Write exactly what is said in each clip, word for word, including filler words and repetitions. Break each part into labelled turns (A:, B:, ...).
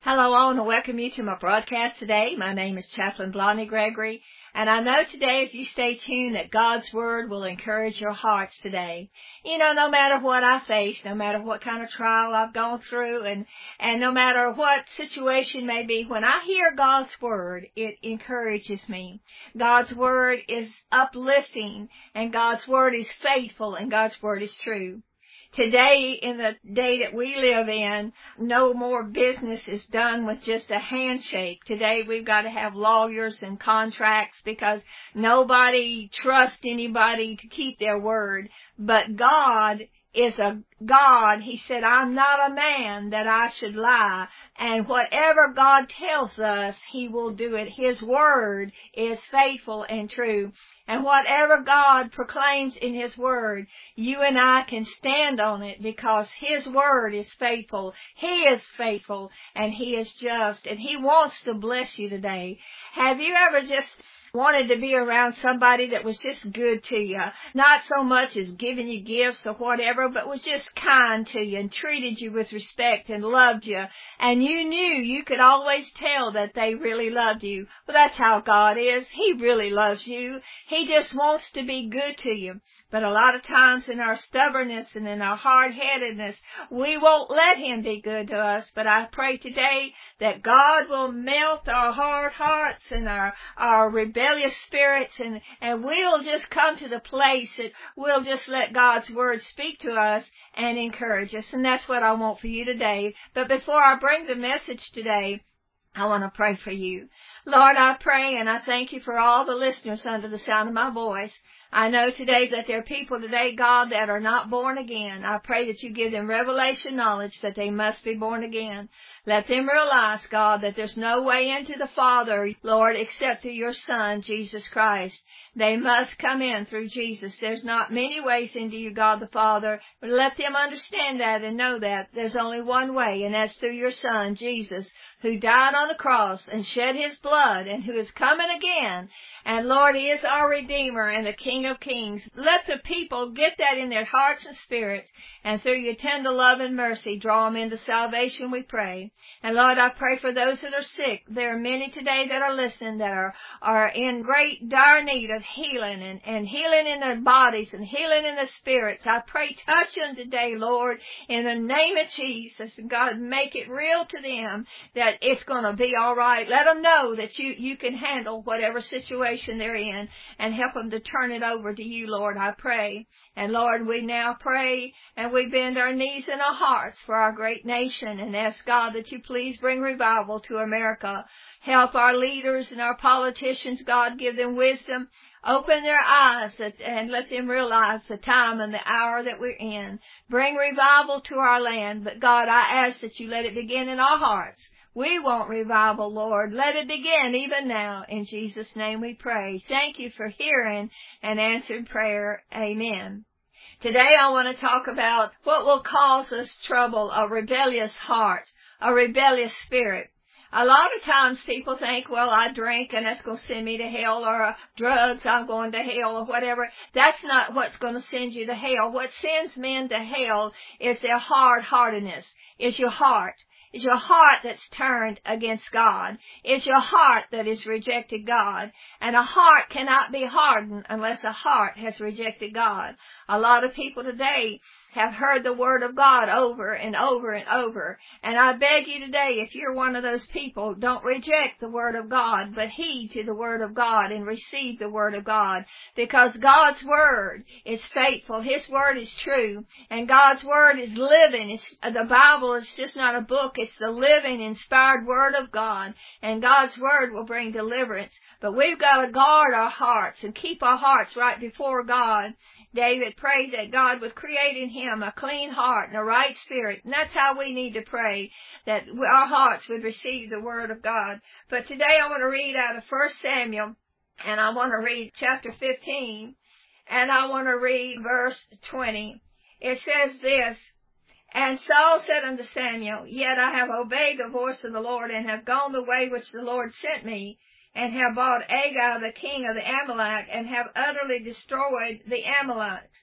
A: Hello, all, and welcome you to my broadcast today. My name is Chaplain Blondie Gregory, and I know today if you stay tuned that God's Word will encourage your hearts today. You know, no matter what I face, no matter what kind of trial I've gone through, and, and no matter what situation may be, when I hear God's Word, it encourages me. God's Word is uplifting, and God's Word is faithful, and God's Word is true. Today, in the day that we live in, no more business is done with just a handshake. Today, we've got to have lawyers and contracts because nobody trusts anybody to keep their word. But God is a God. He said, I'm not a man that I should lie. And whatever God tells us, He will do it. His word is faithful and true. And whatever God proclaims in His word, you and I can stand on it because His word is faithful. He is faithful and He is just, and He wants to bless you today. Have you ever just wanted to be around somebody that was just good to you, not so much as giving you gifts or whatever, but was just kind to you and treated you with respect and loved you, and you knew you could always tell that they really loved you? Well, that's how God is. He really loves you. He just wants to be good to you. But a lot of times in our stubbornness and in our hard-headedness, we won't let Him be good to us. But I pray today that God will melt our hard hearts and our, our rebellious spirits, and, and we'll just come to the place that we'll just let God's Word speak to us and encourage us. And that's what I want for you today. But before I bring the message today, I want to pray for you. Lord, I pray and I thank You for all the listeners under the sound of my voice. I know today that there are people today, God, that are not born again. I pray that You give them revelation knowledge that they must be born again. Let them realize, God, that there's no way into the Father, Lord, except through Your Son, Jesus Christ. They must come in through Jesus. There's not many ways into You, God the Father, but let them understand that and know that there's only one way, and that's through Your Son, Jesus, who died on the cross and shed His blood and who is coming again. And Lord, He is our Redeemer and the King of Kings. Let the people get that in their hearts and spirits, and through Your tender love and mercy, draw them into salvation, we pray. And Lord, I pray for those that are sick. There are many today that are listening that are, are in great dire need of healing and, and healing in their bodies and healing in their spirits. I pray touch them today, Lord, in the name of Jesus. And God, make it real to them that it's going to be all right. Let them know that you, you can handle whatever situation they're in and help them to turn it over to You, Lord, I pray. And Lord, we now pray and we bend our knees and our hearts for our great nation and ask God that You please bring revival to America. Help our leaders and our politicians, God, give them wisdom. Open their eyes and let them realize the time and the hour that we're in. Bring revival to our land. But God, I ask that You let it begin in our hearts. We want revival, Lord. Let it begin even now. In Jesus' name we pray. Thank You for hearing and answered prayer. Amen. Today I want to talk about what will cause us trouble, a rebellious heart, a rebellious spirit. A lot of times people think, well, I drink and that's going to send me to hell, or uh, drugs, I'm going to hell, or whatever. That's not what's going to send you to hell. What sends men to hell is their hard-heartedness, is your heart. It's your heart that's turned against God. It's your heart that has rejected God. And a heart cannot be hardened unless a heart has rejected God. A lot of people today have heard the Word of God over and over and over. And I beg you today, if you're one of those people, don't reject the Word of God, but heed to the Word of God and receive the Word of God. Because God's Word is faithful. His Word is true. And God's Word is living. It's, the Bible is just not a book. It's the living, inspired Word of God. And God's Word will bring deliverance. But we've got to guard our hearts and keep our hearts right before God. David prayed that God would create in him a clean heart and a right spirit. And that's how we need to pray, that our hearts would receive the Word of God. But today I want to read out of First Samuel, and I want to read chapter fifteen, and I want to read verse twenty. It says this, And Saul said unto Samuel, Yet I have obeyed the voice of the Lord, and have gone the way which the Lord sent me, and have bought Agag the king of the Amalek, and have utterly destroyed the Amalekites.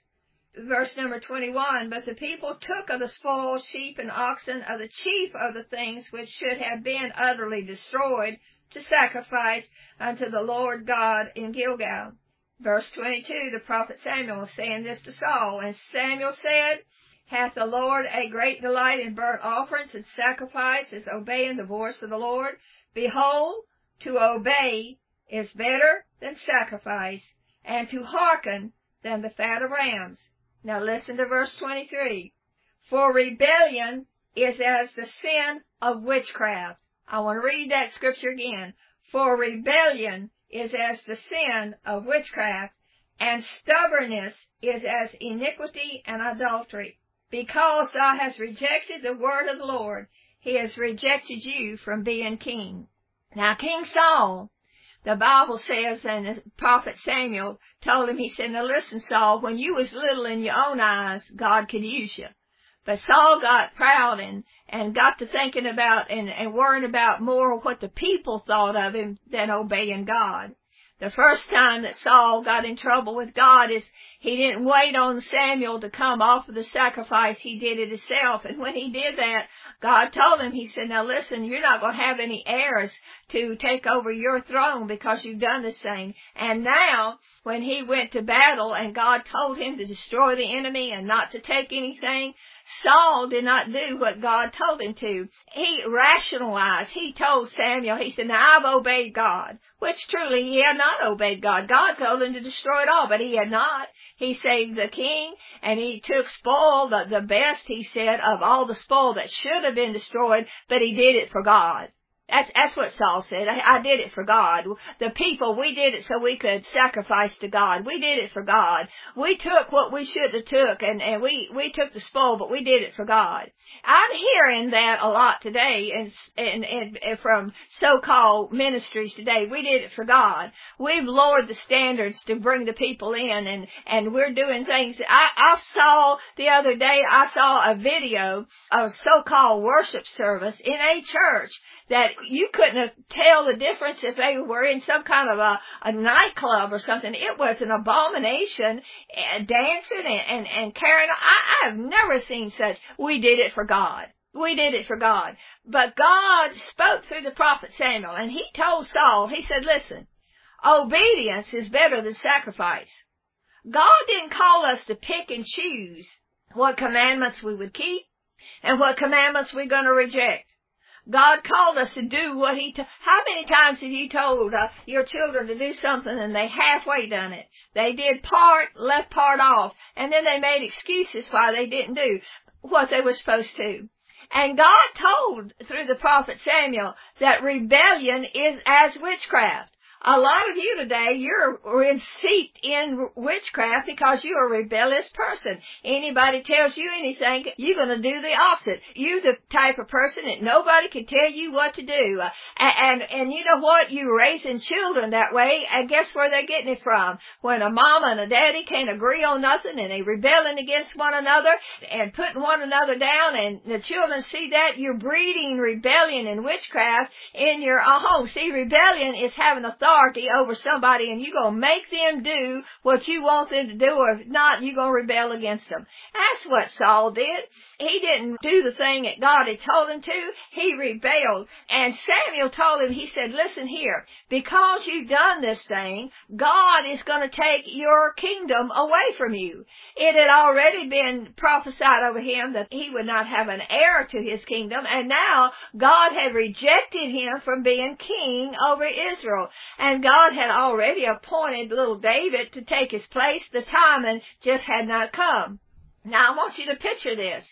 A: verse number twenty-one, but the people took of the spoil sheep and oxen of the chief of the things which should have been utterly destroyed to sacrifice unto the Lord God in Gilgal. Verse twenty-two, the prophet Samuel was saying this to Saul, and Samuel said, hath the Lord a great delight in burnt offerings and sacrifices, obeying the voice of the Lord? Behold, to obey is better than sacrifice, and to hearken than the fat of rams. Now listen to verse twenty-three. For rebellion is as the sin of witchcraft. I want to read that scripture again. For rebellion is as the sin of witchcraft, and stubbornness is as iniquity and adultery. Because thou hast rejected the word of the Lord, he has rejected you from being king. Now King Saul, the Bible says, and the prophet Samuel told him, he said, now listen, Saul, when you was little in your own eyes, God could use you. But Saul got proud and, and got to thinking about and, and worrying about more what the people thought of him than obeying God. The first time that Saul got in trouble with God is he didn't wait on Samuel to come offer the sacrifice. He did it himself. And when he did that, God told him, he said, now listen, you're not going to have any heirs to take over your throne because you've done this thing. And now, when he went to battle and God told him to destroy the enemy and not to take anything, Saul did not do what God told him to. He rationalized. He told Samuel, he said, now I've obeyed God, which truly he had not obeyed God. God told him to destroy it all, but he had not. He saved the king, and he took spoil, the, the best, he said, of all the spoil that should have been destroyed, but he did it for God. That's, that's what Saul said. I, I did it for God. The people, we did it so we could sacrifice to God. We did it for God. We took what we should have took, and, and we, we took the spoil, but we did it for God. I'm hearing that a lot today, and, and, and, and from so-called ministries today. We did it for God. We've lowered the standards to bring the people in, and, and we're doing things. I, I saw the other day, I saw a video of so-called worship service in a church that you couldn't tell the difference if they were in some kind of a, a nightclub or something. It was an abomination, uh, dancing and, and, and carrying on. I, I've never seen such. We did it for God. We did it for God. But God spoke through the prophet Samuel, and he told Saul, he said, listen, obedience is better than sacrifice. God didn't call us to pick and choose what commandments we would keep and what commandments we're going to reject. God called us to do what he, t- how many times have you told uh, your children to do something and they halfway done it? They did part, left part off, and then they made excuses why they didn't do what they were supposed to. And God told through the prophet Samuel that rebellion is as witchcraft. A lot of you today, you're steeped in witchcraft because you're a rebellious person. Anybody tells you anything, you're going to do the opposite. You're the type of person that nobody can tell you what to do. Uh, and, and, and you know what? You're raising children that way, and guess where they're getting it from? When a mama and a daddy can't agree on nothing, and they're rebelling against one another and putting one another down, and the children see that, you're breeding rebellion and witchcraft in your uh, home. See, rebellion is having a thought over somebody, and you're going to make them do what you want them to do, or if not, you're going to rebel against them. That's what Saul did. He didn't do the thing that God had told him to. He rebelled. And Samuel told him, he said, listen here, because you've done this thing, God is going to take your kingdom away from you. It had already been prophesied over him that he would not have an heir to his kingdom, and now God had rejected him from being king over Israel. And God had already appointed little David to take his place. The timing just had not come. Now I want you to picture this.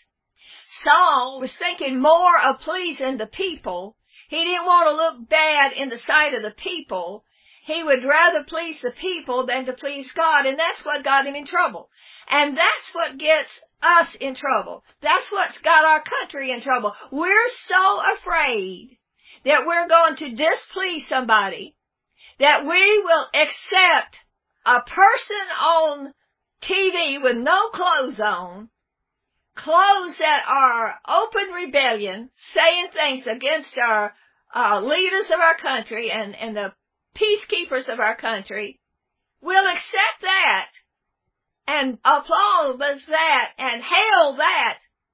A: Saul was thinking more of pleasing the people. He didn't want to look bad in the sight of the people. He would rather please the people than to please God, and that's what got him in trouble. And that's what gets us in trouble. That's what's got our country in trouble. We're so afraid that we're going to displease somebody that we will accept a person on T V with no clothes on, clothes that are open rebellion, saying things against our uh, leaders of our country and, and the peacekeepers of our country. We'll accept that and applaud that and hail that.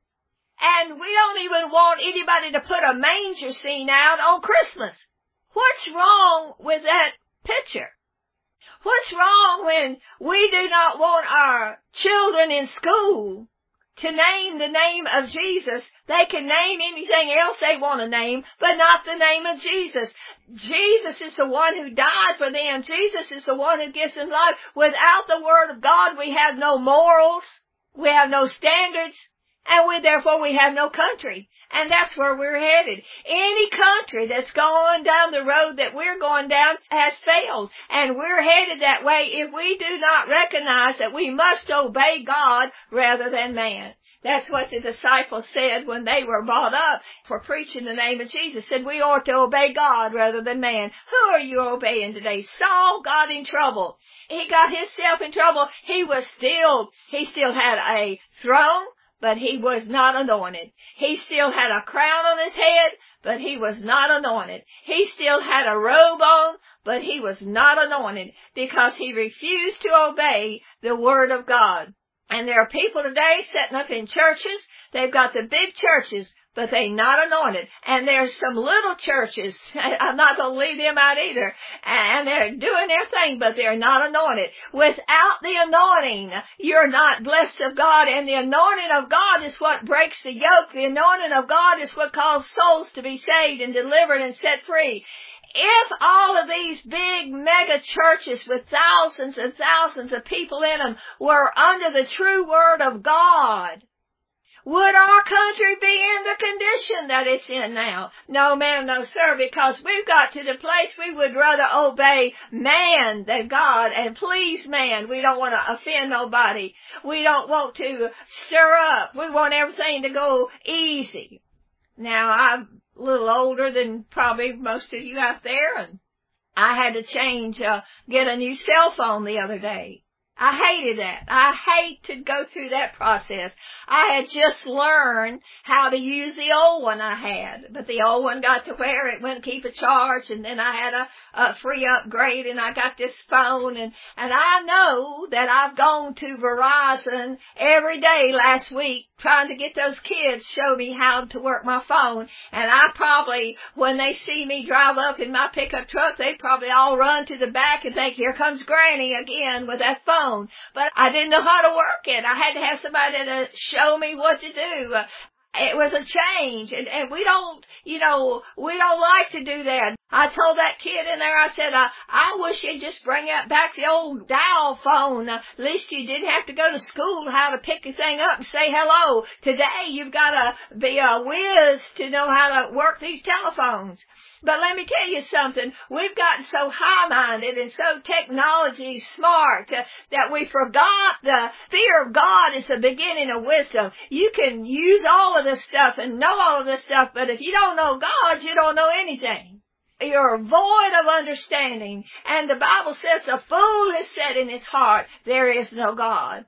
A: And we don't even want anybody to put a manger scene out on Christmas. What's wrong with that picture? What's wrong when we do not want our children in school to name the name of Jesus? They can name anything else they want to name, but not the name of Jesus. Jesus is the one who died for them. Jesus is the one who gives them life. Without the Word of God, we have no morals. We have no standards. And we, therefore, we have no country. And that's where we're headed. Any country that's going down the road that we're going down has failed. And we're headed that way if we do not recognize that we must obey God rather than man. That's what the disciples said when they were brought up for preaching the name of Jesus. Said we ought to obey God rather than man. Who are you obeying today? Saul got in trouble. He got himself in trouble. He was still, he still had a throne, but he was not anointed. He still had a crown on his head, but he was not anointed. He still had a robe on, but he was not anointed because he refused to obey the Word of God. And there are people today setting up in churches. They've got the big churches, but they're not anointed. And there's some little churches, I'm not going to leave them out either, and they're doing their thing, but they're not anointed. Without the anointing, you're not blessed of God, and the anointing of God is what breaks the yoke. The anointing of God is what causes souls to be saved and delivered and set free. If all of these big mega churches with thousands and thousands of people in them were under the true Word of God, would our country be in the condition that it's in now? No, ma'am, no, sir, because we've got to the place we would rather obey man than God and please man. We don't want to offend nobody. We don't want to stir up. We want everything to go easy. Now, I'm a little older than probably most of you out there, and I had to change, uh, get a new cell phone the other day. I hated that. I hate to go through that process. I had just learned how to use the old one I had, but the old one got to where it wouldn't keep a charge, and then I had a, a free upgrade, and I got this phone, and, and I know that I've gone to Verizon every day last week trying to get those kids show me how to work my phone, and I probably, when they see me drive up in my pickup truck, they probably all run to the back and think, here comes Granny again with that phone. But I didn't know how to work it. I had to have somebody to show me what to do. It was a change, and, and we don't, you know, we don't like to do that. I told that kid in there, I said, I, I wish you'd just bring out back the old dial phone. Uh, at least you didn't have to go to school how to pick a thing up and say hello. Today you've got to be a whiz to know how to work these telephones. But let me tell you something. We've gotten so high-minded and so technology smart uh, that we forgot the fear of God is the beginning of wisdom. You can use all of this stuff and know all of this stuff, but if you don't know God, you don't know anything. You're void of understanding. And the Bible says the fool has said in his heart, there is no God.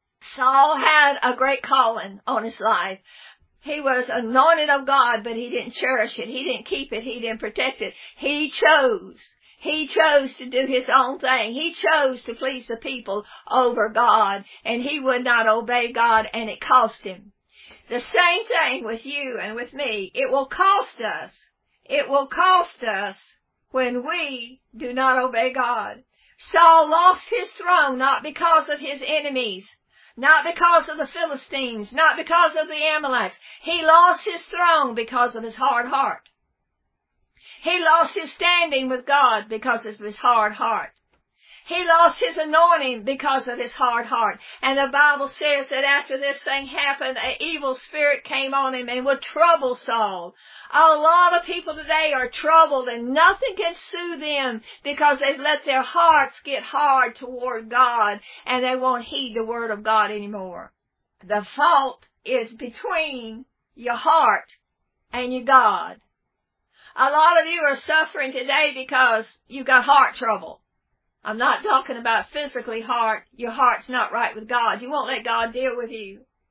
A: Saul had a great calling on his life. He was anointed of God, but he didn't cherish it. He didn't keep it. He didn't protect it. He chose. He chose to do his own thing. He chose to please the people over God, and he would not obey God, and it cost him. The same thing with you and with me. It will cost us. It will cost us when we do not obey God. Saul lost his throne not because of his enemies, not because of the Philistines, not because of the Amalekites. He lost his throne because of his hard heart. He lost his standing with God because of his hard heart. He lost his anointing because of his hard heart. And the Bible says that after this thing happened, an evil spirit came on him and would trouble Saul. A lot of people today are troubled and nothing can soothe them because they've let their hearts get hard toward God and they won't heed the Word of God anymore. The fault is between your heart and your God. A lot of you are suffering today because you got heart trouble. I'm not talking about physically heart. Your heart's not right with God. You won't let God deal with you.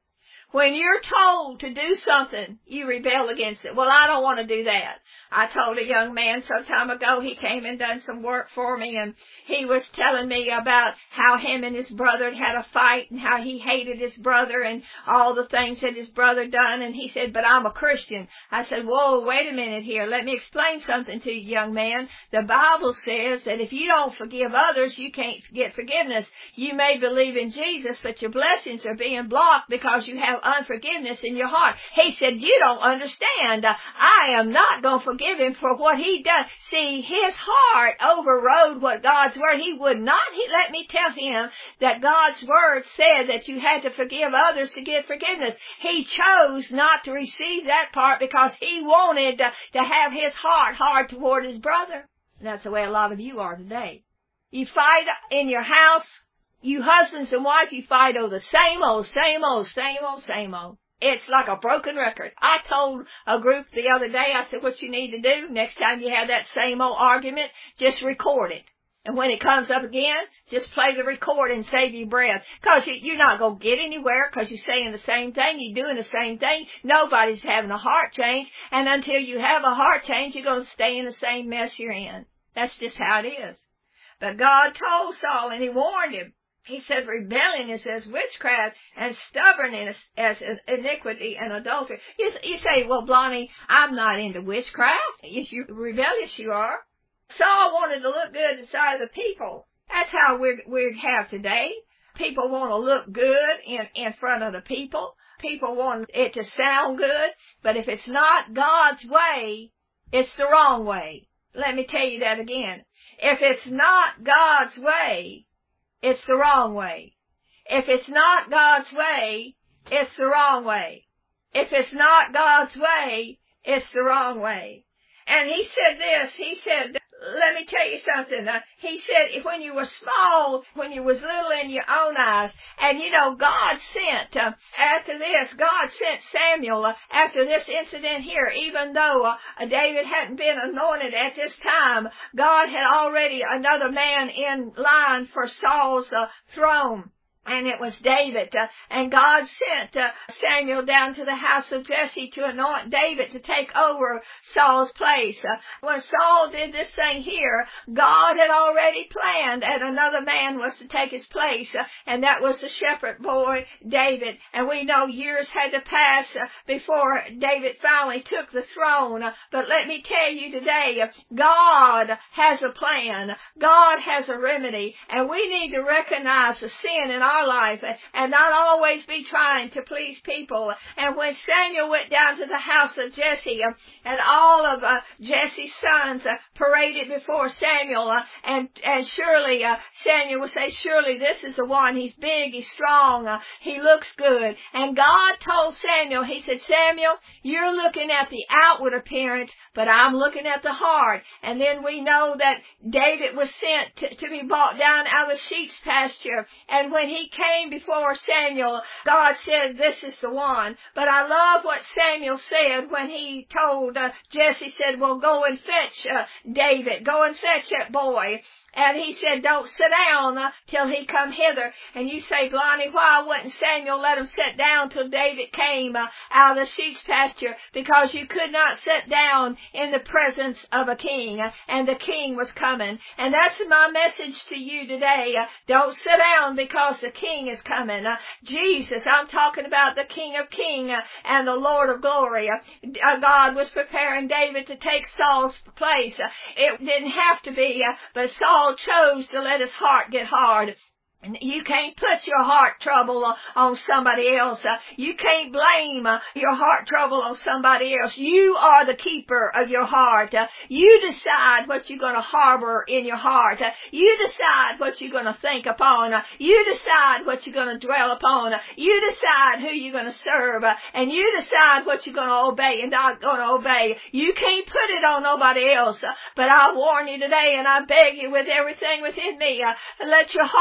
A: When you're told to do something, you rebel against it. Well, I don't want to do that. I told a young man some time ago, he came and done some work for me, and he was telling me about how him and his brother had a fight and how he hated his brother and all the things that his brother done. And he said, but I'm a Christian. I said, whoa, wait a minute here. Let me explain something to you, young man. The Bible says that if you don't forgive others, you can't get forgiveness. You may believe in Jesus, but your blessings are being blocked because you have unforgiveness in your heart. He said, you don't understand. I am not going to forgive him for what he done. See, his heart overrode what God's word. He would not he let me tell him that God's word said that you had to forgive others to get forgiveness. He chose not to receive that part because he wanted to, to have his heart hard toward his brother. And that's the way a lot of you are today. You fight in your house. You husbands and wives, you fight over the same old, same old, same old, same old. It's like a broken record. I told a group the other day, I said, what you need to do, next time you have that same old argument, just record it. And when it comes up again, just play the record and save your breath. Because you, you're not going to get anywhere because you're saying the same thing, you're doing the same thing. Nobody's having a heart change. And until you have a heart change, you're going to stay in the same mess you're in. That's just how it is. But God told Saul, and he warned him. He said rebellion is as witchcraft and stubbornness as iniquity and adultery. You, you say, well, Blondie, I'm not into witchcraft. If you're rebellious, you are. Saul wanted to look good inside of the people. That's how we we have today. People want to look good in, in front of the people. People want it to sound good. But if it's not God's way, it's the wrong way. Let me tell you that again. If it's not God's way, it's the wrong way. If it's not God's way, it's the wrong way. If it's not God's way, it's the wrong way. And he said this, he said, let me tell you something. Uh, he said, when you were small, when you was little in your own eyes, and you know, God sent, uh, after this, God sent Samuel, uh, after this incident here, even though uh, David hadn't been anointed at this time, God had already another man in line for Saul's uh, throne. And it was David. Uh, and God sent uh, Samuel down to the house of Jesse to anoint David to take over Saul's place. Uh, when Saul did this thing here, God had already planned that another man was to take his place. Uh, and that was the shepherd boy, David. And we know years had to pass uh, before David finally took the throne. Uh, but let me tell you today, uh, God has a plan. God has a remedy. And we need to recognize the sin in our our life and not always be trying to please people. And when Samuel went down to the house of Jesse uh, and all of uh, Jesse's sons uh, paraded before Samuel uh, and and surely uh, Samuel would say, surely this is the one. He's big, he's strong, uh, he looks good. And God told Samuel, he said, Samuel, you're looking at the outward appearance, but I'm looking at the heart. And then we know that David was sent to, to be brought down out of the sheep's pasture. And when he He came before Samuel, God said, this is the one. But I love what Samuel said when he told uh, Jesse, said, well, go and fetch uh, David. Go and fetch that boy. And he said, don't sit down uh, till he come hither. And you say, Blondie, why wouldn't Samuel let him sit down till David came uh, out of the sheep's pasture? Because you could not sit down in the presence of a king. Uh, and the king was coming. And that's my message to you today. Uh, don't sit down because the king is coming. Uh, Jesus, I'm talking about the King of Kings uh, and the Lord of Glory. Uh, God was preparing David to take Saul's place. Uh, it didn't have to be, uh, but Saul chose to let his heart get hard. And you can't put your heart trouble uh, on somebody else. Uh, you can't blame uh, your heart trouble on somebody else. You are the keeper of your heart. Uh, you decide what you're going to harbor in your heart. Uh, you decide what you're going to think upon. Uh, you decide what you're going to dwell upon. Uh, you decide who you're going to serve. Uh, and you decide what you're going to obey and not going to obey. You can't put it on nobody else. Uh, but I warn you today, and I beg you with everything within me, uh, let your heart be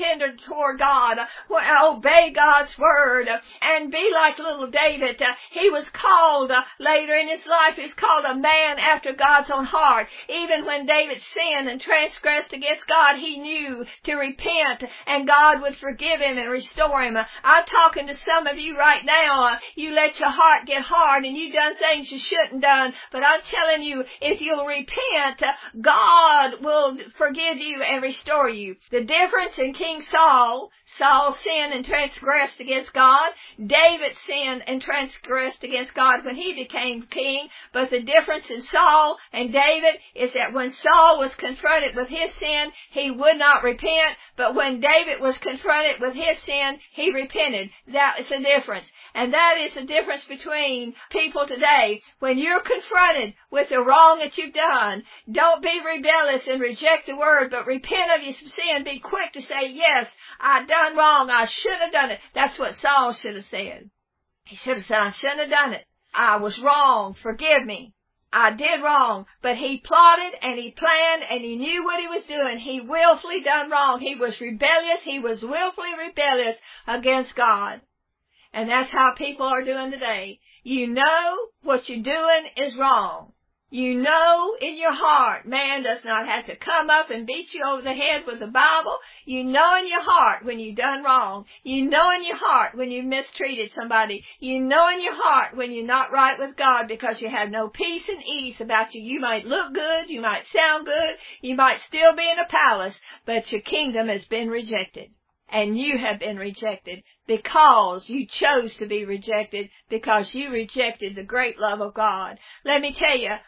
A: tender toward God, obey God's word, and be like little David. He was called, later in his life, he's called a man after God's own heart. Even when David sinned and transgressed against God, he knew to repent, and God would forgive him and restore him. I'm talking to some of you right now. You let your heart get hard, and you done things you shouldn't done, but I'm telling you, if you'll repent, God will forgive you and restore you. The difference in King Saul, Saul sinned and transgressed against God. David sinned and transgressed against God when he became king. But the difference in Saul and David is that when Saul was confronted with his sin, he would not repent. But when David was confronted with his sin, he repented. That is the difference. And that is the difference between people today. When you're confronted with the wrong that you've done, don't be rebellious and reject the word, but repent of your sin. Be quick to say, yes, I done wrong. I should have done it. That's what Saul should have said. He should have said, I shouldn't have done it. I was wrong. Forgive me. I did wrong. But he plotted and he planned and he knew what he was doing. He willfully done wrong. He was rebellious. He was willfully rebellious against God. And that's how people are doing today. You know what you're doing is wrong. You know in your heart, man does not have to come up and beat you over the head with the Bible. You know in your heart when you've done wrong. You know in your heart when you've mistreated somebody. You know in your heart when you're not right with God because you have no peace and ease about you. You might look good, you might sound good, you might still be in a palace, but your kingdom has been rejected. And you have been rejected because you chose to be rejected, because you rejected the great love of God. Let me tell you,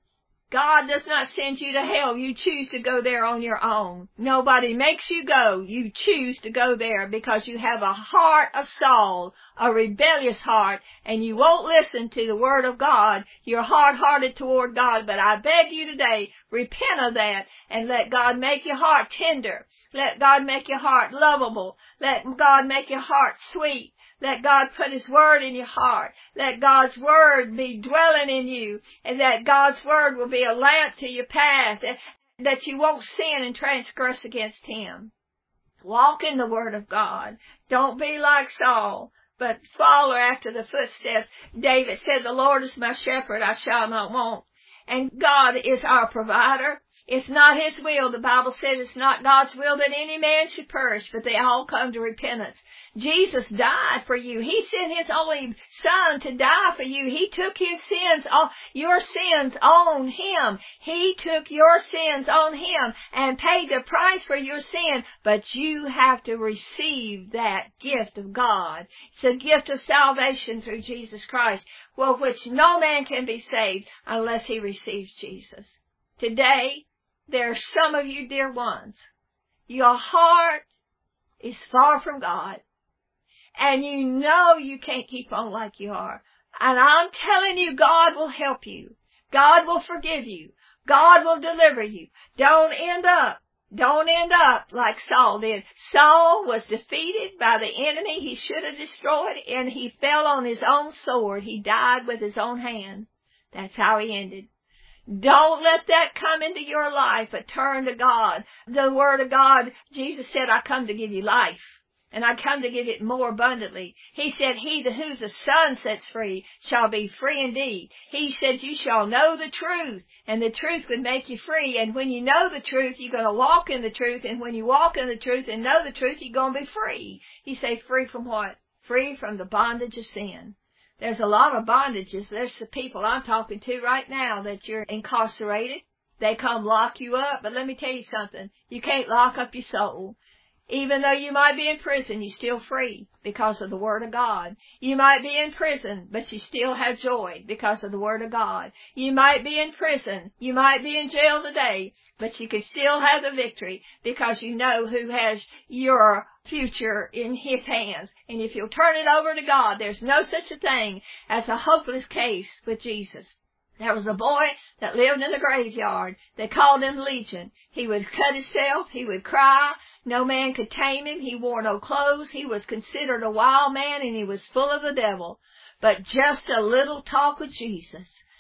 A: God does not send you to hell. You choose to go there on your own. Nobody makes you go. You choose to go there because you have a heart of Saul, a rebellious heart, and you won't listen to the word of God. You're hard-hearted toward God, but I beg you today, repent of that and let God make your heart tender. Let God make your heart lovable. Let God make your heart sweet. Let God put His Word in your heart. Let God's Word be dwelling in you, and that God's Word will be a lamp to your path, that you won't sin and transgress against Him. Walk in the Word of God. Don't be like Saul, but follow after the footsteps. David said, the Lord is my shepherd, I shall not want. And God is our provider. It's not His will. The Bible says it's not God's will that any man should perish, but they all come to repentance. Jesus died for you. He sent His only Son to die for you. He took His sins, your sins on Him. He took your sins on Him and paid the price for your sin. But you have to receive that gift of God. It's a gift of salvation through Jesus Christ, for which no man can be saved unless he receives Jesus. Today, there are some of you, dear ones, your heart is far from God, and you know you can't keep on like you are. And I'm telling you, God will help you. God will forgive you. God will deliver you. Don't end up, don't end up like Saul did. Saul was defeated by the enemy he should have destroyed, and he fell on his own sword. He died with his own hand. That's how he ended. Don't let that come into your life, but turn to God. The Word of God, Jesus said, I come to give you life, and I come to give it more abundantly. He said, he who the Son sets free shall be free indeed. He said, you shall know the truth, and the truth would make you free. And when you know the truth, you're going to walk in the truth, and when you walk in the truth and know the truth, you're going to be free. He said, free from what? Free from the bondage of sin. There's a lot of bondages. There's the people I'm talking to right now that you're incarcerated. They come lock you up. But let me tell you something. You can't lock up your soul. Even though you might be in prison, you're still free because of the Word of God. You might be in prison, but you still have joy because of the Word of God. You might be in prison. You might be in jail today, but you can still have the victory because you know who has your future in His hands. And if you'll turn it over to God, there's no such a thing as a hopeless case with Jesus. There was a boy that lived in the graveyard. They called him Legion. He would cut himself. He would cry. No man could tame him. He wore no clothes. He was considered a wild man, and he was full of the devil. But just a little talk with Jesus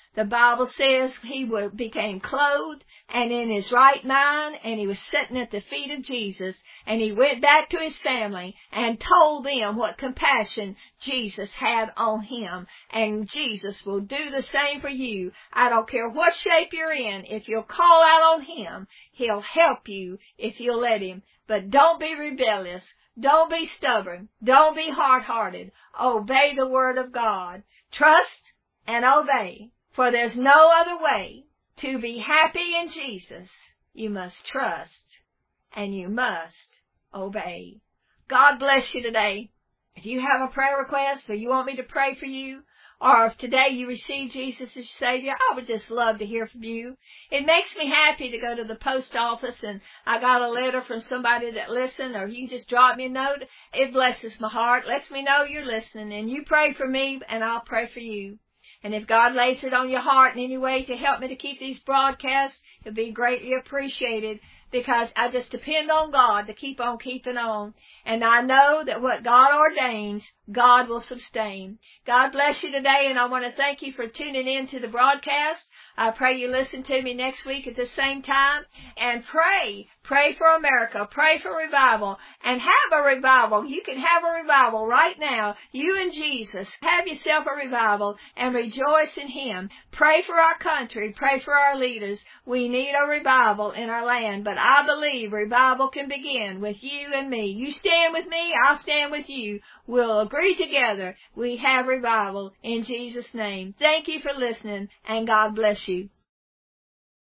A: The Bible says he became clothed and in his right mind, and he was sitting at the feet of Jesus, and he went back to his family and told them what compassion Jesus had on him, and Jesus will do the same for you. I don't care what shape you're in. If you'll call out on him, he'll help you if you'll let him. But don't be rebellious. Don't be stubborn. Don't be hard-hearted. Obey the word of God. Trust and obey. For there's no other way to be happy in Jesus. You must trust and you must obey. God bless you today. If you have a prayer request or you want me to pray for you, or if today you receive Jesus as Savior, I would just love to hear from you. It makes me happy to go to the post office and I got a letter from somebody that listened, or you just drop me a note. It blesses my heart, lets me know you're listening, and you pray for me and I'll pray for you. And if God lays it on your heart in any way to help me to keep these broadcasts, it'll be greatly appreciated, because I just depend on God to keep on keeping on. And I know that what God ordains, God will sustain. God bless you today, and I want to thank you for tuning in to the broadcast. I pray you listen to me next week at the same time. And pray. Pray for America. Pray for revival. And have a revival. You can have a revival right now. You and Jesus. Have yourself a revival and rejoice in Him. Pray for our country. Pray for our leaders. We need a revival in our land. But I believe revival can begin with you and me. You stand with me. I'll stand with you. We'll agree together. We have revival in Jesus' name. Thank you for listening, and God bless you.